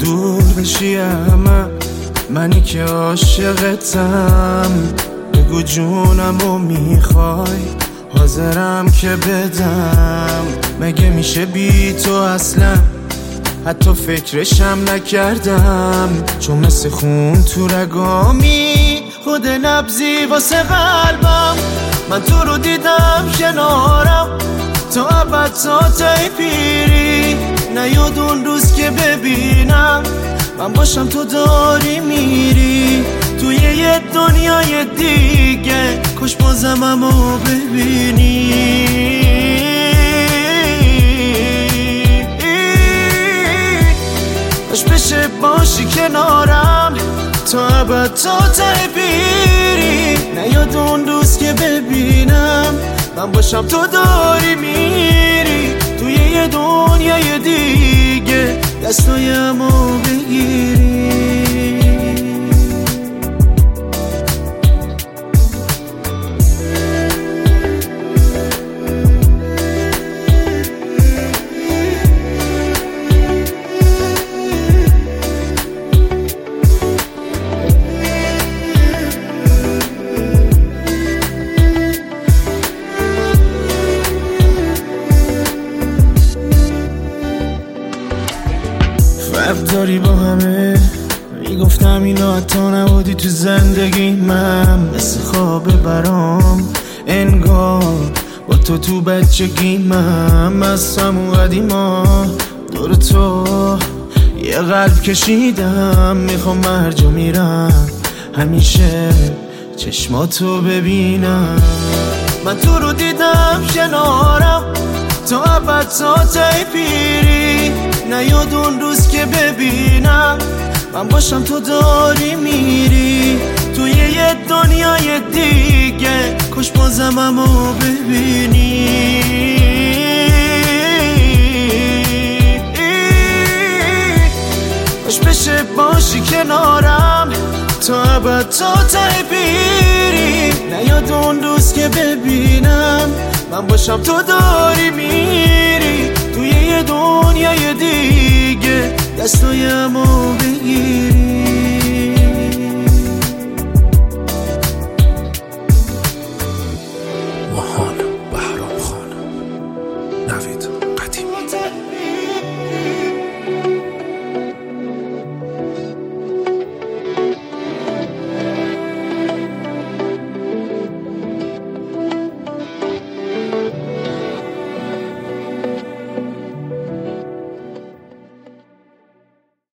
دور بشی منی که عاشقتم. بگو جونمو میخوای حاضرم که بدم. مگه میشه بی تو اصلا حتی فکرشم نکردم. چون مثل خون تو رگامی خود نبضی واسه قلبم. من تو رو دیدم کنارم تا ابد تا تای پیری. نیاد اون روز که ببینم من باشم تو داری میری توی یه دنیای دیگه. کاش بازم همو ببینی. کاش بشه باشی کنارم تا ابد تا تای پیری. نیاد اون روز که ببینم من باشم تو داری میری توی یه دنیای دیگه. دستایمو بگیری. فرق داری با همه میگفتم اینا حتی نبودی تو زندگی من. مثل خواب برام انگار با تو بچگی من. از همون قدیما دور تو یه قلب کشیدم. میخوام مرجا میرم همیشه چشماتو ببینم. من تو رو دیدم کنارم تا ابد تا تای پیری. نیاد اون روز که ببینم من باشم تو داری میری توی یه دنیای دیگه. کاش بازم همو ببینی. کاش بشه باشی کنارم تا ابد تا تای پیری. نیاد اون روز که ببینم من باشم تو داری میری توی یه دنیای دیگه. دستایمو بگیری.